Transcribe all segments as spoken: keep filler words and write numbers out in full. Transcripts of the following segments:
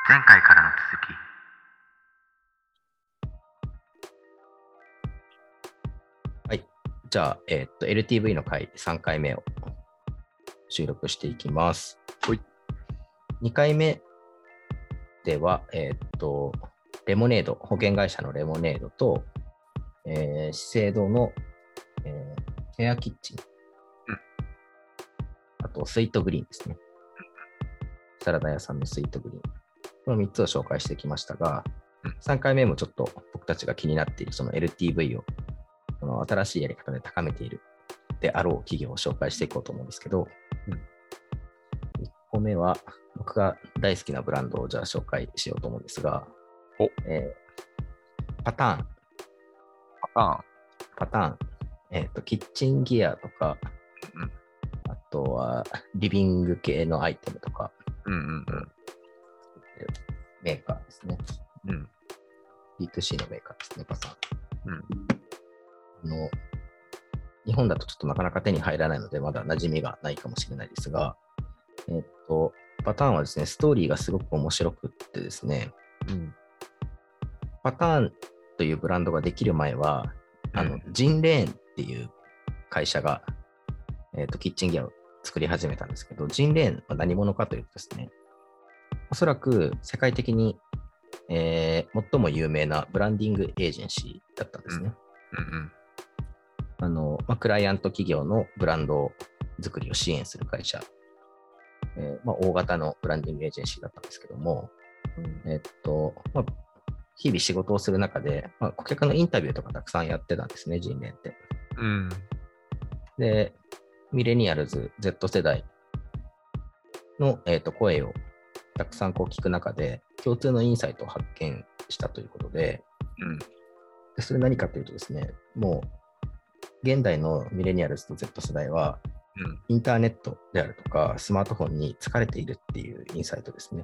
前回からの続き。 はい。じゃあ、えーっと、エルティーブイ の回さんかいめを収録していきます。 はい。 にかいめでは、えーっと、レモネード、保険会社のレモネードと、えー資生堂の、えーヘアキッチン、 うん、 あと、スイートグリーンですね。サラダ屋さんのスイートグリーン。このみっつを紹介してきましたが、 うんさんかいめもちょっと僕たちが気になっているその エルティーブイ をその新しいやり方で高めているであろう企業を紹介していこうと思うんですけど、 うん、 いっこめは僕が大好きなブランドをじゃあ紹介しようと思うんですが、 おえーパターン、 パパターン、えっと、キッチンギアとか、 ターン。 あとはリビング系のアイテムとか、 うんうんメーカーですね。 うん。うんビーツーシー のメーカーですね、パターン。 うんあの日本だとちょっとなかなか手に入らないので、まだ馴染みがないかもしれないですが、えっと、パターンはですね、ストーリーがすごく面白くってですね、 うんパターンというブランドができる前は、あのうんジンレーンっていう会社が、えっとキッチンギアを作り始めたんですけど、ジンレーンは何者かというとですね、おそらく世界的に、えー最も有名なブランディングエージェンシーだったんですね。 うんあのまあ、クライアント企業のブランド作りを支援する会社、えーまあ、大型のブランディングエージェンシーだったんですけども、えっとまあ、日々仕事をする中で、まあ、顧客のインタビューとかたくさんやってたんですね、ジンレーンって。 うんで、ミレニアルズ、Z 世代の、えー、と声をたくさんこう聞く中で、共通のインサイトを発見したということで、 うんでそれ何かというとですね、もう現代のミレニアルズと Z 世代は、 うんインターネットであるとか、スマートフォンに疲れているっていうインサイトですね。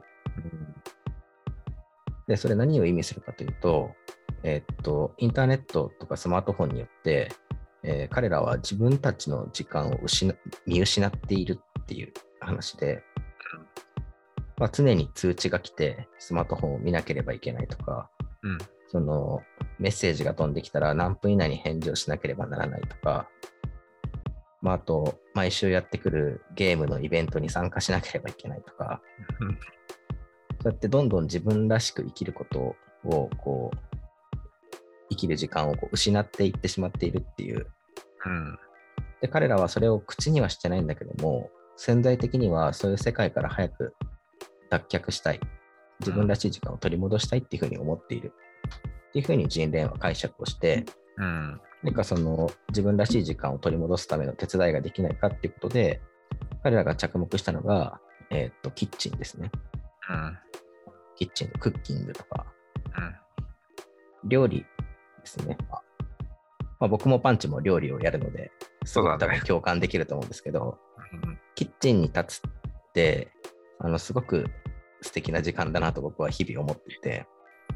で、それ何を意味するかというと、えーっと、インターネットとかスマートフォンによって、えー彼らは自分たちの時間を失見失っているっていう話で、まあ、常に通知が来て、スマートフォンを見なければいけないとか、 うんそのメッセージが飛んできたら何分以内に返事をしなければならないとか、まあ、あと、毎週やってくるゲームのイベントに参加しなければいけないとか、 うんそうやってどんどん自分らしく生きることを、こう、生きる時間をこう失っていってしまっているっていう。 うんで、彼らはそれを口にはしてないんだけども、潜在的にはそういう世界から早く脱却したい。自分らしい時間を取り戻したいっていうふうに思っている。っていうふうにジンレーンは解釈をして、 うん何かその自分らしい時間を取り戻すための手伝いができないかっていうことで、彼らが着目したのが、えーっと、キッチンですね。 うんキッチン、クッキングとか、 うん料理ですね。まあ、僕もパンチも料理をやるので、すごく多分共感できると思うんですけど、 うんキッチンに立つって、あのすごく素敵な時間だなと僕は日々思っていて、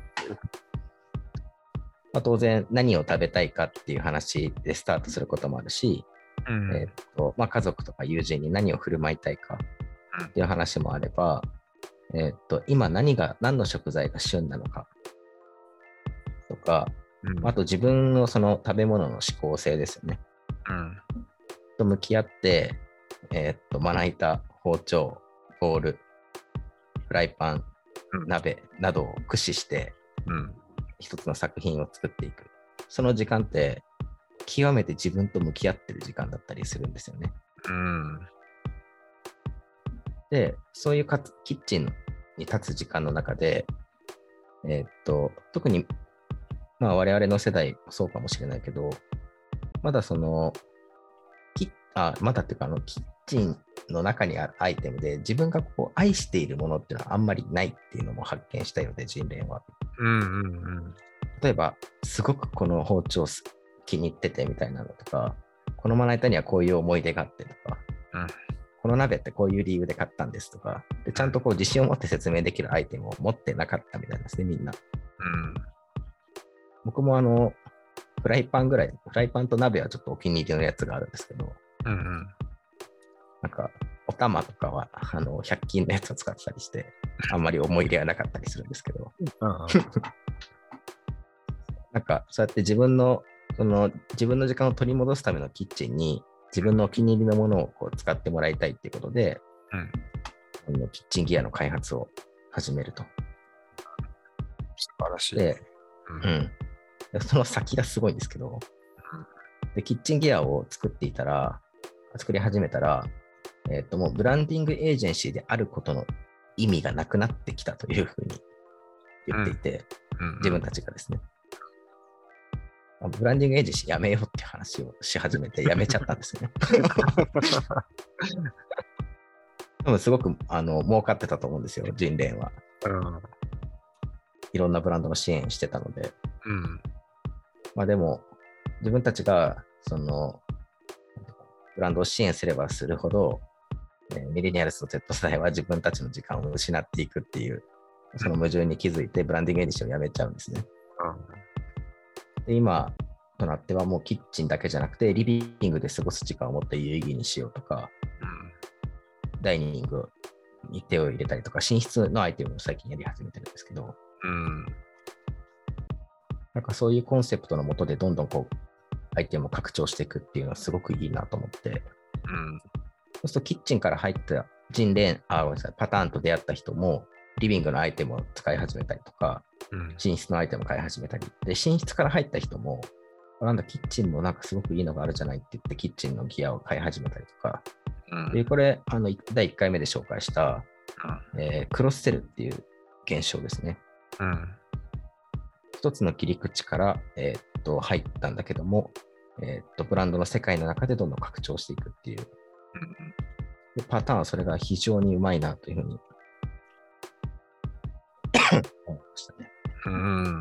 まあ、当然何を食べたいかっていう話でスタートすることもあるし、 うんえーっとまあ、家族とか友人に何を振る舞いたいかっていう話もあれば、えーっと今何が何の食材が旬なのかとか、 うんあと自分のその食べ物の指向性ですよね。 うんと向き合って、えーっとまな板、包丁、ボウル、フライパン、 うん鍋などを駆使してうん一つの作品を作っていく。その時間って極めて自分と向き合ってる時間だったりするんですよね。 うんで、そういうかつキッチンに立つ時間の中で、えーっと特にまあ我々の世代もそうかもしれないけど、まだそのキあまだっていうかあのキッチンの中にあるアイテムで自分がこう愛しているものっていうのはあんまりないっていうのも発見したようで、ジンレーンは。 うんうん例えばすごくこの包丁気に入っててみたいなのとか、このまな板にはこういう思い出があってとか、 うんこの鍋ってこういう理由で買ったんですとか、でちゃんとこう自信を持って説明できるアイテムを持ってなかったみたいですね、みんな。 うん僕もあの、フライパンぐらい、フライパンと鍋はちょっとお気に入りのやつがあるんですけど、 うんなんか、 頭とかはあのひゃく均のやつを使ってたりして、あんまり思い入れはなかったりするんですけど、なんかそうやって自分のその自分の時間を取り戻すためのキッチンに自分のお気に入りのものをこう使ってもらいたいっていうことで、 うん、 あのキッチンギアの開発を始めると。 素晴らしい。 で、 ううんん、でその先がすごいんですけど、でキッチンギアを作っていたら、作り始めたら、えっともうブランディングエージェンシーであることの意味がなくなってきたというふうに言っていて、 うん自分たちがですね、ブランディングエージェンシーやめようっていう話をし始めて、やめちゃったんですよね。でもすごくあの儲かってたと思うんですよ、ジンレーンは。 うん、 いろんなブランドの支援してたので。 うん、 まあでも、自分たちがそのブランドを支援すればするほど、えーミレニアルスと Z 世代は自分たちの時間を失っていくっていう、その矛盾に気づいて、ブランディングエージェンシーをやめちゃうんですね。で今となってはもうキッチンだけじゃなくて、リビングで過ごす時間をもっと有意義にしようとか、ダイニングに手を入れたりとか、寝室のアイテムを最近やり始めてるんですけど、 うん、 なんかそういうコンセプトのもとでどんどんこうアイテムを拡張していくっていうのはすごくいいなと思って、 うん、 そうするとキッチンから入った人連、あ、ごめんなさい、パターンと出会った人も、リビングのアイテムを使い始めたりとか、 うん、 寝室のアイテムを買い始めたり、で、寝室から入った人も、なんだ、キッチンもなんかすごくいいのがあるじゃないって言って、キッチンのギアを買い始めたりとか、 うん、 でこれ、あのだいいっかいめで紹介した、えークロスセルっていう現象ですね。 うん、 一つの切り口から、えーっと入ったんだけども、えーっとブランドの世界の中でどんどん拡張していくっていう。でパターンはそれが非常にうまいなというふうに思いましたね。 うん、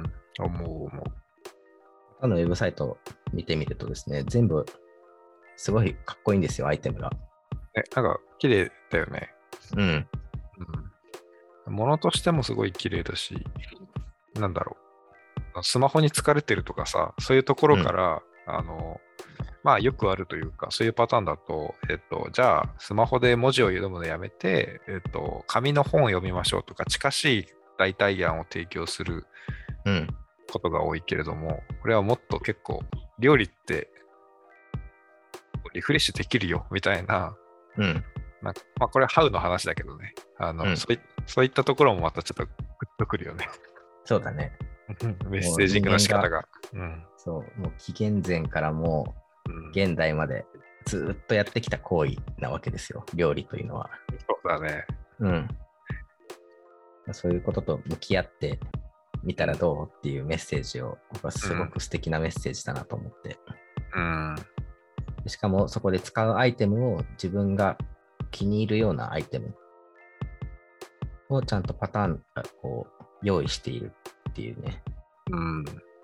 思う思う。 他のウェブサイトを見てみるとですね、全部すごいかっこいいんですよ、アイテムが。 え、なんか綺麗だよね。 うん。 うん。物としてもすごい綺麗だし、なんだろう。スマホに疲れてるとかさ、そういうところから、うん、あの、まあよくあるというか、そういうパターンだと、えっと、じゃあスマホで文字を読むのやめて、えっと、紙の本を読みましょうとか、近しい代替案を提供することが多いけれども、これはもっと結構、料理ってリフレッシュできるよみたいな、 うん、 なんかまあこれはハウの話だけどね、あの、 うん、 そうい、そういったところもまたちょっとグッとくるよね。 そうだね。 メッセージングの仕方が。 うん、そう、もう紀元前からもう現代までずっとやってきた行為なわけですよ、料理というのは。 そうだね。 うん。そういうことと向き合ってみたらどうっていうメッセージを、僕はすごく素敵なメッセージだなと思って。 うん。 しかもそこで使うアイテムを自分が気に入るようなアイテムをちゃんとパターンを用意しているっていうね。 うん。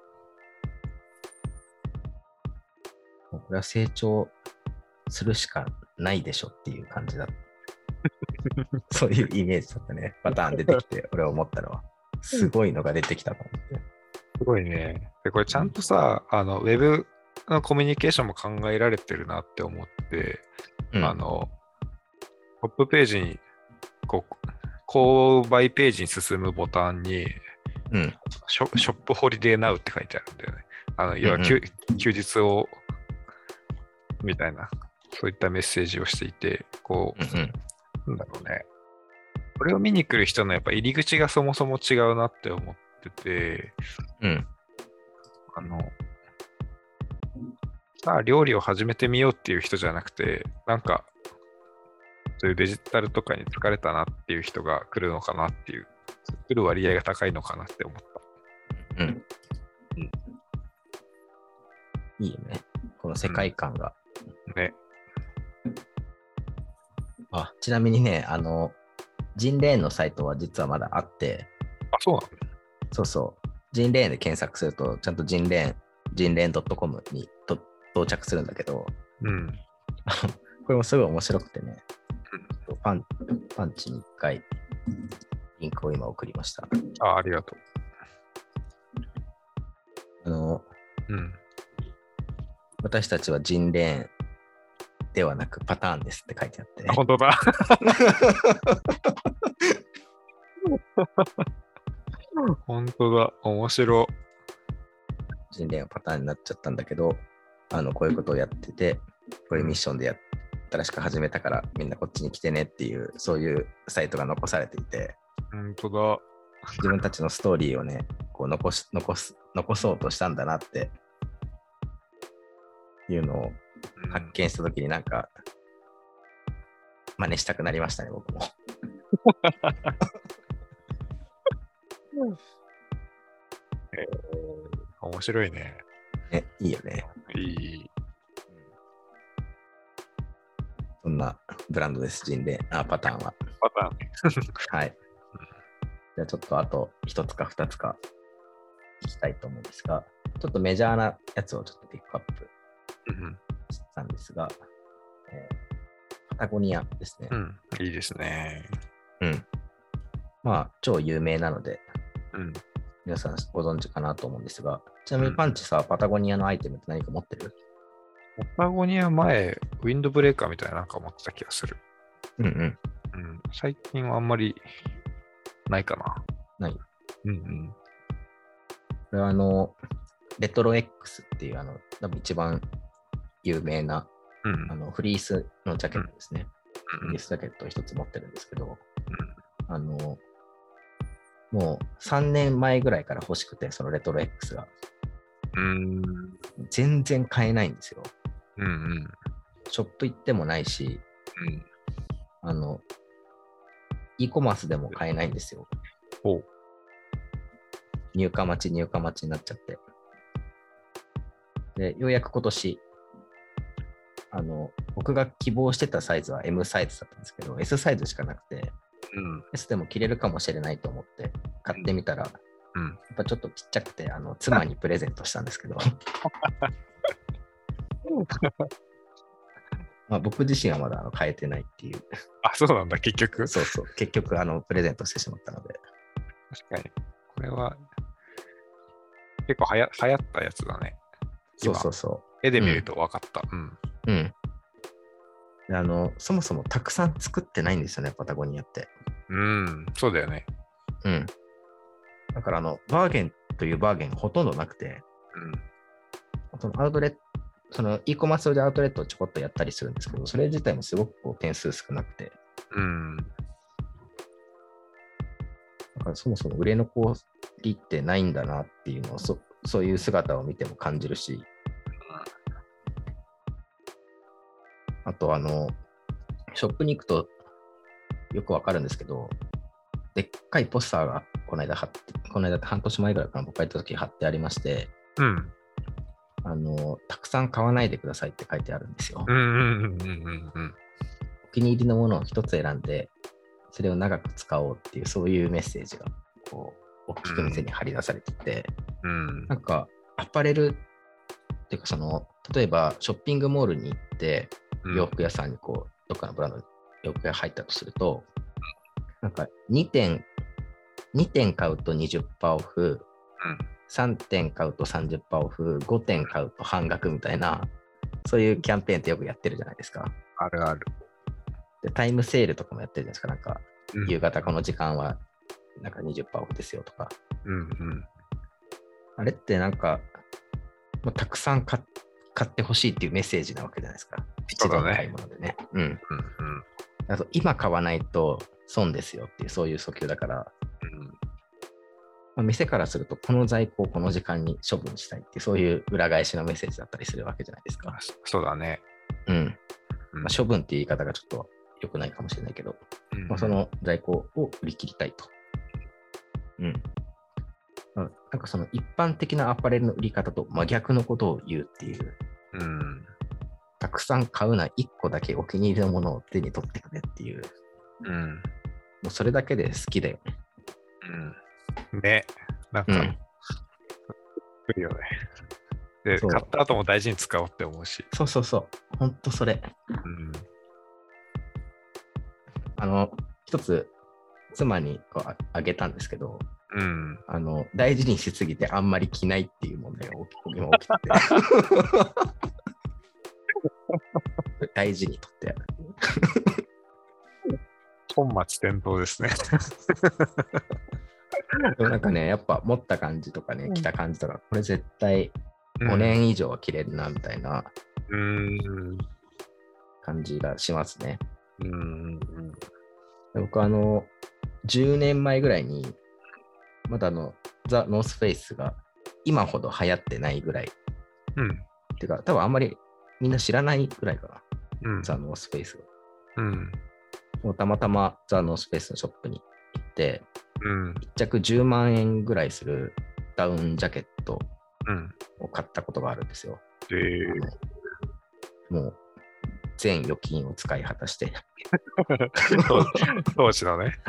これは成長するしかないでしょっていう感じだ。そういうイメージだったね。パターン出てきて、俺は思ったのは。すごいのが出てきたと思って。 すごいね。で、これちゃんとさ、うん、あの、ウェブのコミュニケーションも考えられてるなって思って、うん、あの、トップページに、こう、購買ページに進むボタンに、 うん、 ショ、ショップホリデーナウって書いてあるんだよね。あの、要は、うんうん、休日を、みたいな、そういったメッセージをしていて、こう、うんうん、なんだろうね。これを見に来る人のやっぱ入り口がそもそも違うなって思ってて、 うん。 あの、さあ料理を始めてみようっていう人じゃなくて、なんか、そういうデジタルとかに疲れたなっていう人が来るのかなっていう、来る割合が高いのかなって思った。 うん。うん、いいよね。この世界観が。 うん、ね。 あ、ちなみにね、あの、ジンレーンのサイトは実はまだあって。 あ、そうなの？ そうそう。ジンレーンで検索すると、ちゃんとジンレーン、ジンレーン .com にと到着するんだけど、 うん。 これもすごい面白くてね、うん、パン、パンチにいっかいリンクを今送りました。 あ、ありがとう。あの、 うん、 私たちはジンレーンではなくパターンですって書いてあって。 あ、本当だ。本当だ。面白。 人恋はパターンになっちゃったんだけど、あのこういうことをやってて、こういうミッションでや新しく始めたからみんなこっちに来てねっていう、そういうサイトが残されていて、 本当だ。 自分たちのストーリーをね、こう残し残す残そうとしたんだなっていうのを発見したときになんか、真似したくなりましたね、僕も。 えー、面白いね。 ね、いいよね。 いい。 そんなブランドです、人恋。あ、パターンは。 パターン。 はい。じゃあちょっとあと一つか二つかいきたいと思うんですが、ちょっとメジャーなやつをちょっとピックアップしたんですが、えー、パタゴニアですね。 うん、いいですね。 うん。まあ、超有名なので、 うん、 皆さんご存知かなと思うんですが、ちなみにパンチさ、うん、パタゴニアのアイテムって何か持ってる？ パタゴニア前、ウィンドブレーカーみたいななんか持ってた気がする。 うんうん。 うん、最近はあんまりないかな。 ない。 うんうん。これはあの、レトロ X っていうあの、多分一番有名な、うん、あのフリースのジャケットですね。うん、フリースジャケットを一つ持ってるんですけど、うん、あの、もうさんねんまえぐらいから欲しくて、そのレトロ X が。 うん、 全然買えないんですよ。 うんうん、 ショップ行ってもないし、 うん、 あの、e コマースでも買えないんですよ。 お入荷待ち、入荷待ちになっちゃって。で、ようやく今年、あの、僕が希望してたサイズは エム サイズだったんですけど、S サイズしかなくて、うん、S でも着れるかもしれないと思って買ってみたら、うん、やっぱちょっとちっちゃくて、あの妻にプレゼントしたんですけど、まあ僕自身はまだあの買えてないっていう。 あ、そうなんだ、結局。 そうそう、結局あのプレゼントしてしまったので。 確かに、これは結構はや流行ったやつだね。 そうそうそう。 絵で見ると分かった。うん。 うん。うん、あのそもそもたくさん作ってないんですよね、パタゴニアって。 うん、そうだよね。 うん。だからあの、バーゲンというバーゲンほとんどなくて、うん、そのアウトレット、その e コマースでアウトレットをちょこっとやったりするんですけど、それ自体もすごくこう点数少なくて。 うん。 だからそもそも売れ残りってないんだなっていうのを、そ、そういう姿を見ても感じるし、あとあの、ショップに行くとよくわかるんですけど、でっかいポスターがこの間貼って、この間って半年前ぐらいから僕が行った時貼ってありまして、 うん、 あの、たくさん買わないでくださいって書いてあるんですよ。 うんうんうんうんうん、 お気に入りのものを一つ選んで、それを長く使おうっていう、そういうメッセージがこう大きく店に貼り出されていて、 うん、 なんかアパレルっていうか、その例えばショッピングモールに行って洋服屋さんにこうどっかのブランドの洋服屋入ったとすると、なんかにてん、にてん買うと にじゅっパーセント オフ、うん、さんてん買うと さんじゅっパーセント オフ、ごてん買うと半額みたいな、そういうキャンペーンってよくやってるじゃないですか。 あるある。 で、タイムセールとかもやってるじゃないですか。なんか、うん、夕方この時間はなんか にじゅっパーセント オフですよとか。 うんうん。あれってなんか、もうたくさん買ってほしいっていうメッセージなわけじゃないですか。一度の買い物でね。うん。うんうん、あと今買わないと損ですよっていう、そういう訴求だから、うんまあ、店からするとこの在庫をこの時間に処分したいっていう、そういう裏返しのメッセージだったりするわけじゃないですか。 そうだね。 うん。まあ、処分っていう言い方がちょっと良くないかもしれないけど、うんまあ、その在庫を売り切りたいと。うん。なんかその一般的なアパレルの売り方と真逆のことを言うっていう。 うん。 たくさん買うな、いっこだけお気に入りのものを手に取ってくれっていう。 うん。 もうそれだけで好きだよね。 うん。ね。なんか、うん、いいよね。で、買った後も大事に使おうって思うし。 そうそうそう。ほんとそれ。うん。あの、一つ、妻にこう あ, あげたんですけど、うん、あの大事にしすぎてあんまり着ないっていう問題が今起きてて大事に取ってある。 本末転倒ですね。 でもなんかね、やっぱ持った感じとかね、着た感じとか、これ絶対ごねん以上は着れるなみたいな感じがしますね。 うんうん僕あの、じゅうねんまえぐらいに、まだあの、ザ・ノースフェイスが今ほど流行ってないぐらい。 うん。 てか、多分あんまりみんな知らないぐらいかな。 うん、 ザ・ノースフェイスが。 うん。 もうたまたまザ・ノースフェイスのショップに行って、 うん、 いっ着じゅうまんえんぐらいするダウンジャケットを買ったことがあるんですよ。 うん、 もう全預金を使い果たして。 当時のね。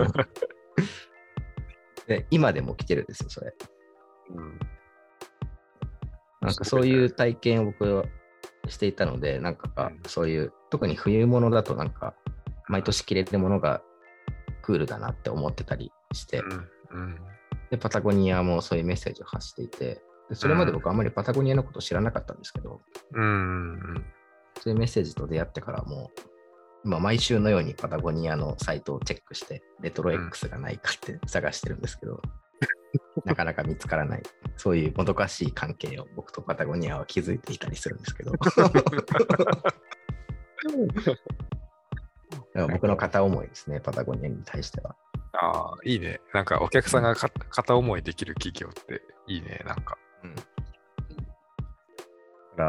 で今でも着てるんですよ、それ。 うん、 なんかそういう体験を僕はしていたので、なんかそういう、特に冬物だとなんか毎年着れるものがクールだなって思ってたりして、 うんうん、 でパタゴニアもそういうメッセージを発していて、でそれまで僕あんまりパタゴニアのことを知らなかったんですけど、 うんうん、 そういうメッセージと出会ってからもう、今毎週のようにパタゴニアのサイトをチェックして、レトロ X がないかって探してるんですけど、うん、なかなか見つからない、そういうもどかしい関係を僕とパタゴニアは築いていたりするんですけど。僕の片思いですね、パタゴニアに対しては。 ああ、いいね。なんかお客さんがか、うん、片思いできる企業っていいね、なんか。 うん。だから、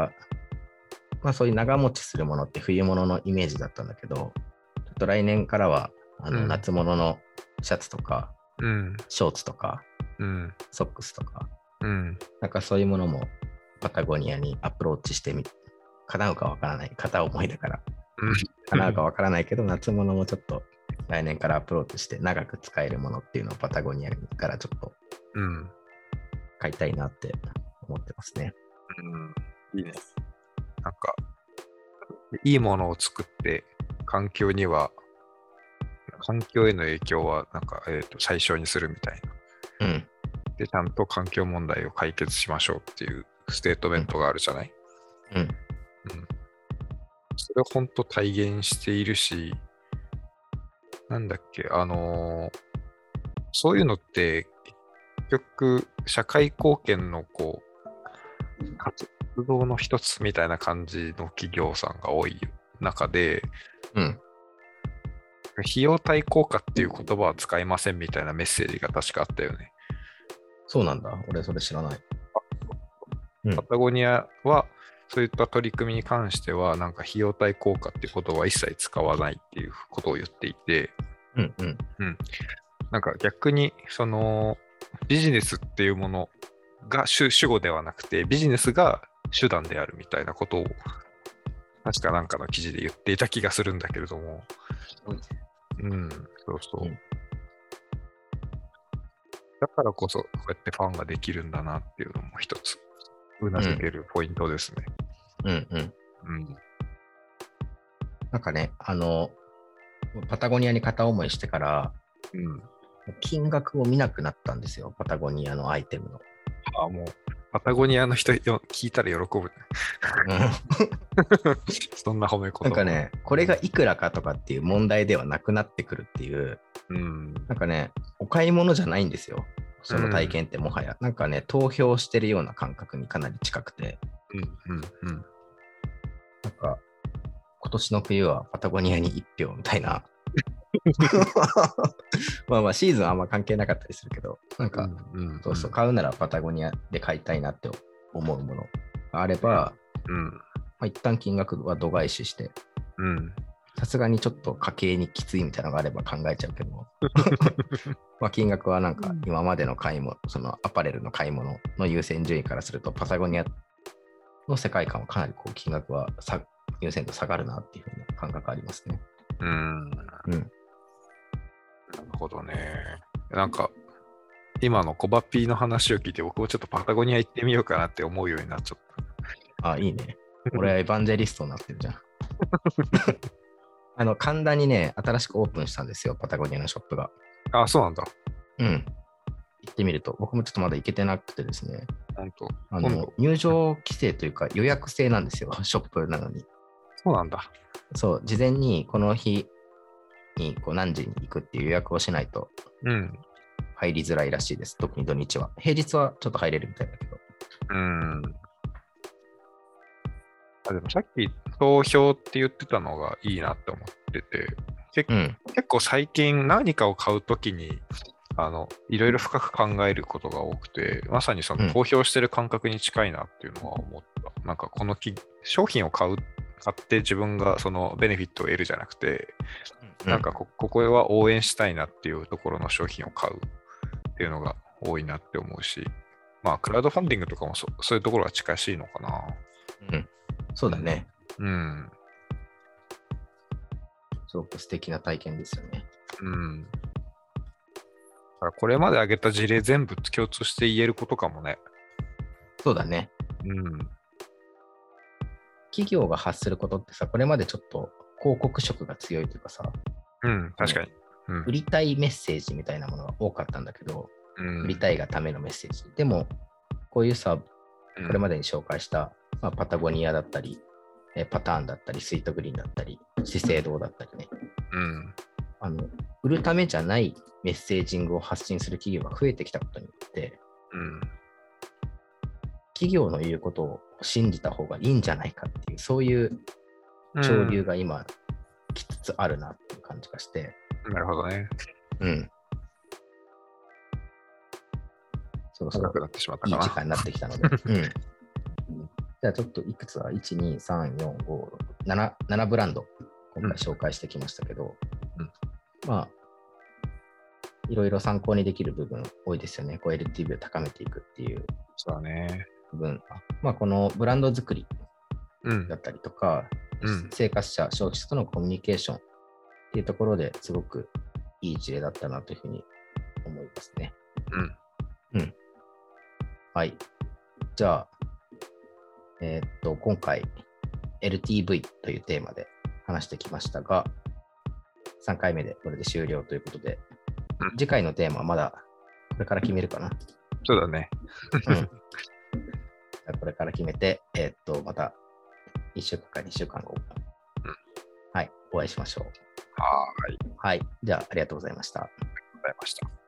まあそういう長持ちするものって冬物のイメージだったんだけど、ちょっと来年からはあの、うん、夏物のシャツとか、うん、ショーツとか、うん、ソックスとか、うん、なんかそういうものもパタゴニアにアプローチしてみ、叶うかわからない、片思いだから。うん、叶うかわからないけど、夏物もちょっと来年からアプローチして長く使えるものっていうのをパタゴニアからちょっと買いたいなって思ってますね。 うん、いいね。なんか、いいものを作って環境には、環境への影響はなんか、えーと、最小にするみたいな。うん。で、ちゃんと環境問題を解決しましょうっていうステートメントがあるじゃない？うん。うん。それを本当体現しているし、なんだっけ、あのー、そういうのって結局社会貢献のこう活動の一つみたいな感じの企業さんが多い中で、うん、費用対効果っていう言葉は使いませんみたいなメッセージが確かあったよね。 そうなんだ、俺それ知らない。 パタゴニアはそういった取り組みに関しては、なんか費用対効果っていう言葉は一切使わないっていうことを言っていて、うんうんうん、なんか逆にそのビジネスっていうものが 主, 主語ではなくて、ビジネスが手段であるみたいなことを確かなんかの記事で言っていた気がするんだけれども、うん、そうそう。うん、だからこそこうやってファンができるんだなっていうのも一つうなずけるポイントですね。 うんうん。うん。なんかね、あの、パタゴニアに片思いしてから、うん、金額を見なくなったんですよ、パタゴニアのアイテムの。 ああ、もう、パタゴニアの人よ聞いたら喜ぶ、ね。そんな褒め言葉。 なんかね、これがいくらかとかっていう問題ではなくなってくるっていう、うん、なんかね、お買い物じゃないんですよ。その体験ってもはや、うん、なんかね、投票してるような感覚にかなり近くて、うんうんうん、なんか、今年の冬はパタゴニアに一票みたいな。まあまあ、シーズンはあんま関係なかったりするけど、なんか、うんうんうん、そうそう、買うならパタゴニアで買いたいなって思うものがあれば、うんまあ、一旦金額は度外視して、さすがにちょっと家計にきついみたいなのがあれば考えちゃうけど、まあ金額はなんか今までの買い物、そのアパレルの買い物の優先順位からすると、パタゴニアの世界観はかなりこう金額は優先度下がるなっていうふうな感覚ありますね。うん。うん。 なるほどね。なんか、今のコバピーの話を聞いて、僕もちょっとパタゴニア行ってみようかなって思うようになっちゃった。 あ、いいね。俺はエヴァンジェリストになってるじゃん。あの、神田にね、新しくオープンしたんですよ、パタゴニアのショップが。 あ、そうなんだ。 うん。行ってみると、僕もちょっとまだ行けてなくてですね。 本当。 あの、入場規制というか予約制なんですよ、ショップなのに。 そうなんだ。 そう、事前にこの日にこう何時に行くっていう予約をしないとうん。 入りづらいらしいです。特に土日は。平日はちょっと入れるみたいだけど。 うん。あでもさっき投票って言ってたのがいいなって思ってて、結うん。 結構最近何かを買うときに、あの、いろいろ深く考えることが多くて、まさにそのうん投票してる感覚に近いなっていうのは思った。なんかこのき商品を買う、買って自分がそのベネフィットを得るじゃなくて、なんかこここは応援したいなっていうところの商品を買うっていうのが多いなって思うし、まあクラウドファンディングとかもそそういうところが近しいのかな。 うん。そうだね。 うん。 すごく素敵な体験ですよね。 うん。だからこれまで挙げた事例全部共通して言えることかもね。 そうだね。 うん。 企業が発することってさ、これまでちょっと広告色が強いというかさ、 うん、確かに。うん売りたいメッセージみたいなものが多かったんだけど、 うん、 売りたいがためのメッセージ。でも、こういうさ、これまでに紹介した、まあ、パタゴニアだったり、えパターンだったり、スイートグリーンだったり、資生堂だったりね。 うん。 あの、売るためじゃないメッセージングを発信する企業が増えてきたことによって、 うん。 企業の言うことを信じた方がいいんじゃないかっていう、そういう潮流が今来つつあるなっていう感じがして。 うん、なるほどね。 うん。そろそろ長くなってしまったいいかな。 時間になってきたので。うん。じゃあちょっといくつは ?いち、に、さん、よん、ご、ろく、なな、ななブランド今回紹介してきましたけど、 うん、 まあ、いろいろ参考にできる部分多いですよね。こう エルティーブイ を高めていくっていうそうだね。 部分。まあ、このブランド作りうんだ。ったりとか、 うん生活者、消費者とのコミュニケーションっていうところですごくいい事例だったなというふうに思いますね。 うん。 うん。はい。じゃあ、えーっと、今回 エルティーブイ というテーマで話してきましたが、さんかいめでこれで終了ということで、 うん次回のテーマはまだこれから決めるかな。 そうだね。 うん。じゃあこれから決めて、えーっと、またいっしゅうかんかにしゅうかんご、 うんはい、お会いしましょう。 はーい。ありがとうはい。じゃあ、ありがとうございました。 ございました。